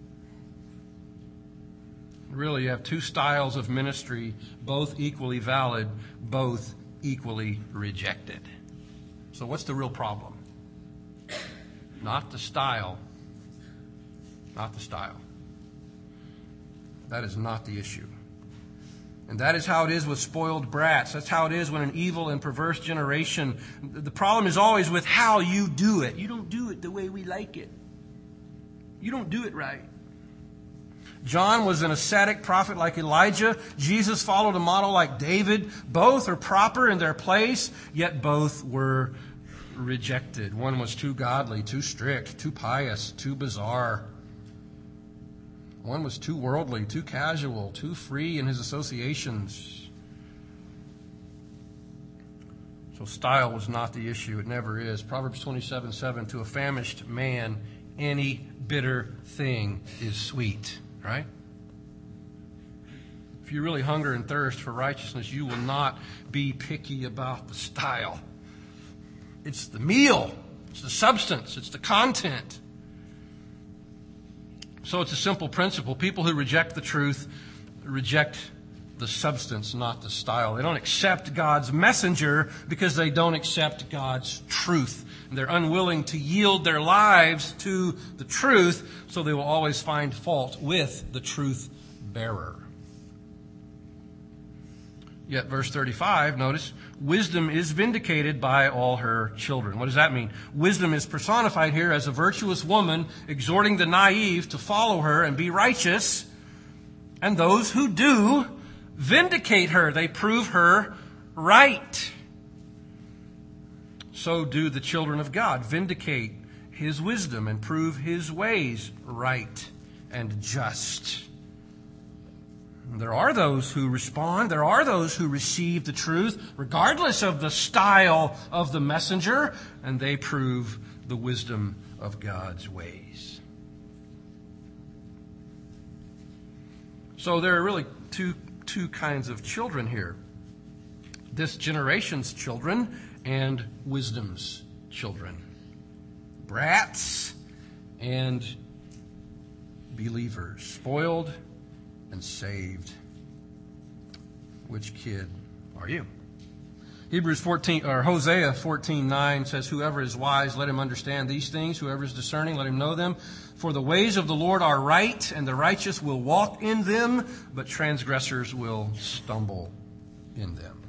Really, you have two styles of ministry, both equally valid, both equally rejected. So what's the real problem? Not the style. Not the style. That is not the issue. And that is how it is with spoiled brats. That's how it is when an evil and perverse generation. The problem is always with how you do it. You don't do it the way we like it. You don't do it right. John was an ascetic prophet like Elijah. Jesus followed a model like David. Both are proper in their place, yet both were rejected. One was too godly, too strict, too pious, too bizarre. One was too worldly, too casual, too free in his associations. So style was not the issue. It never is. Proverbs 27:7, to a famished man, any bitter thing is sweet. Right? If you really hunger and thirst for righteousness, you will not be picky about the style. It's the meal. It's the substance. It's the content. So it's a simple principle. People who reject the truth reject the substance, not the style. They don't accept God's messenger because they don't accept God's truth. And they're unwilling to yield their lives to the truth, so they will always find fault with the truth bearer. Yet verse 35, notice, wisdom is vindicated by all her children. What does that mean? Wisdom is personified here as a virtuous woman exhorting the naive to follow her and be righteous. And those who do vindicate her. They prove her right. So do the children of God vindicate His wisdom and prove His ways right and just. There are those who respond. There are those who receive the truth, regardless of the style of the messenger, and they prove the wisdom of God's ways. So there are really two kinds of children here. This generation's children and wisdom's children. Brats and believers. Spoiled and saved. Which kid are you? Hosea 14:9 says, whoever is wise, let him understand these things. Whoever is discerning, let him know them. For the ways of the Lord are right, and the righteous will walk in them, but transgressors will stumble in them.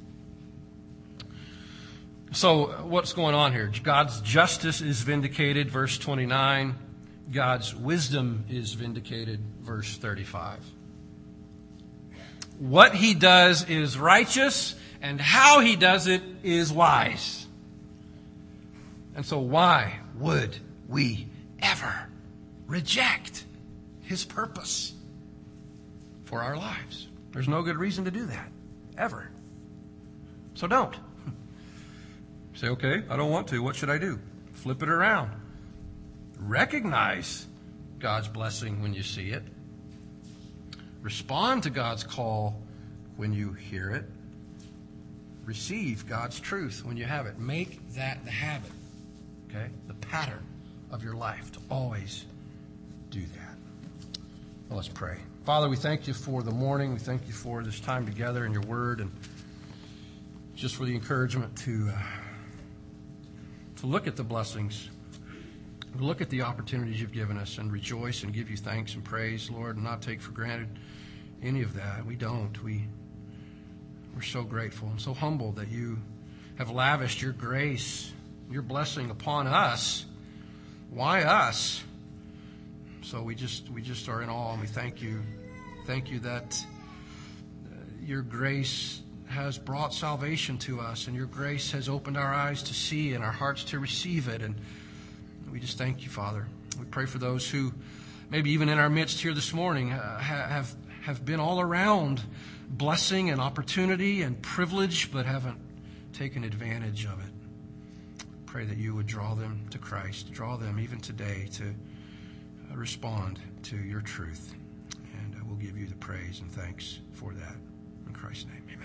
So what's going on here? God's justice is vindicated, verse 29. God's wisdom is vindicated, verse 35. What He does is righteous, and how He does it is wise. And so why would we ever reject His purpose for our lives? There's no good reason to do that, ever. So don't. Say, okay, I don't want to. What should I do? Flip it around. Recognize God's blessing when you see it. Respond to God's call when you hear it. Receive God's truth when you have it. Make that the habit, okay? The pattern of your life to always do that. Well, let's pray. Father, we thank You for the morning. We thank You for this time together in Your Word, and just for the encouragement to look at the blessings, look at the opportunities You've given us, and rejoice and give You thanks and praise, Lord, and not take for granted any of that. We don't. We're so grateful and so humbled that You have lavished Your grace, Your blessing upon us. Why us? So we just are in awe, and we thank You. Thank You that Your grace has brought salvation to us, and Your grace has opened our eyes to see and our hearts to receive it. And we just thank You, Father. We pray for those who maybe even in our midst here this morning have have been all around blessing and opportunity and privilege, but haven't taken advantage of it. Pray that you would draw them to Christ, draw them even today to respond to your truth. And we'll give you the praise and thanks for that. In Christ's name, amen.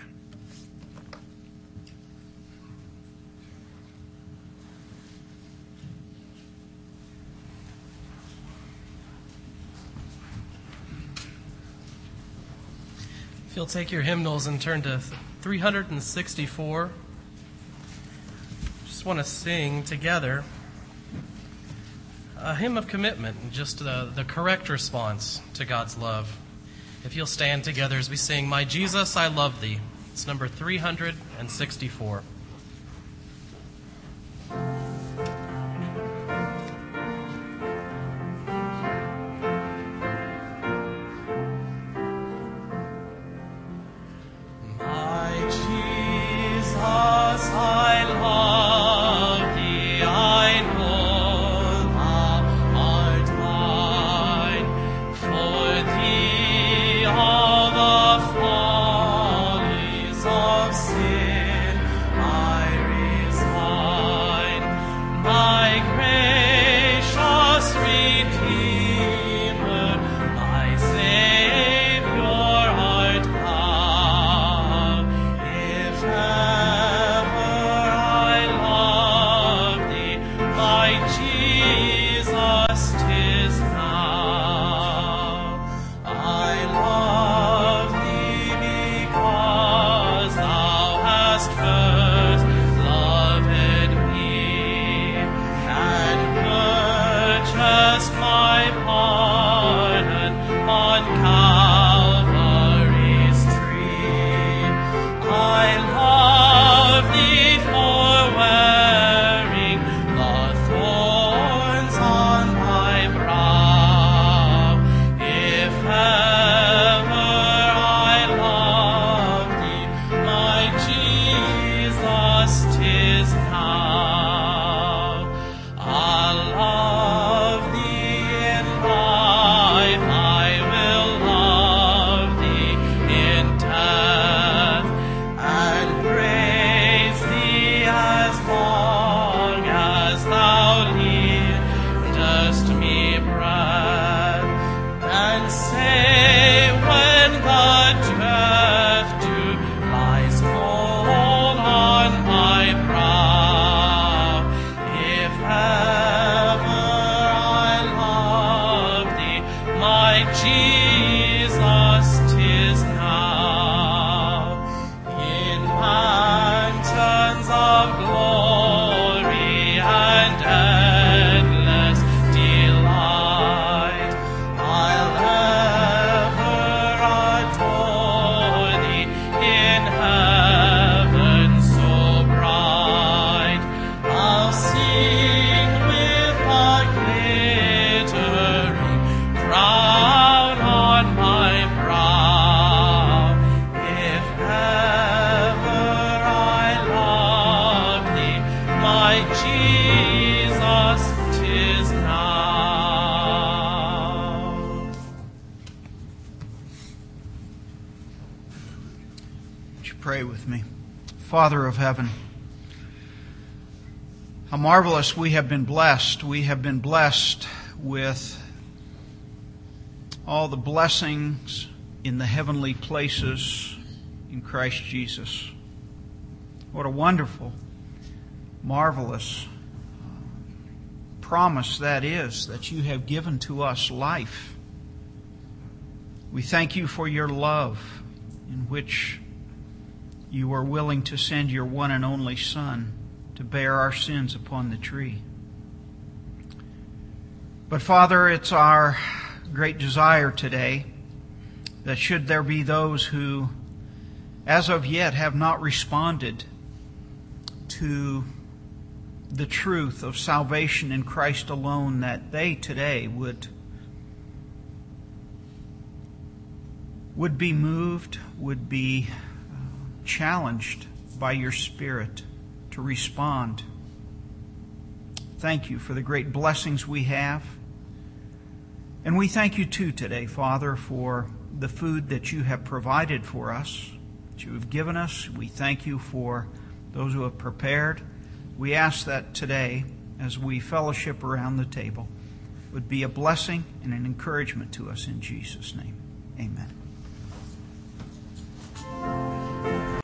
If you'll take your hymnals and turn to 364, just want to sing together a hymn of commitment, just the correct response to God's love. If you'll stand together as we sing, My Jesus, I Love Thee. It's number 364. Father of heaven, how marvelous we have been blessed. We have been blessed with all the blessings in the heavenly places in Christ Jesus. What a wonderful, marvelous promise that is, that you have given to us life. We thank you for your love, in which you are willing to send your one and only Son to bear our sins upon the tree. But Father, it's our great desire today that should there be those who, as of yet, have not responded to the truth of salvation in Christ alone, that they today would be moved, would be challenged by your Spirit to respond. Thank you for the great blessings we have. And we thank you too today, Father, for the food that you have provided for us, that you have given us. We thank you for those who have prepared. We ask that today, as we fellowship around the table, would be a blessing and an encouragement to us in Jesus' name. Amen.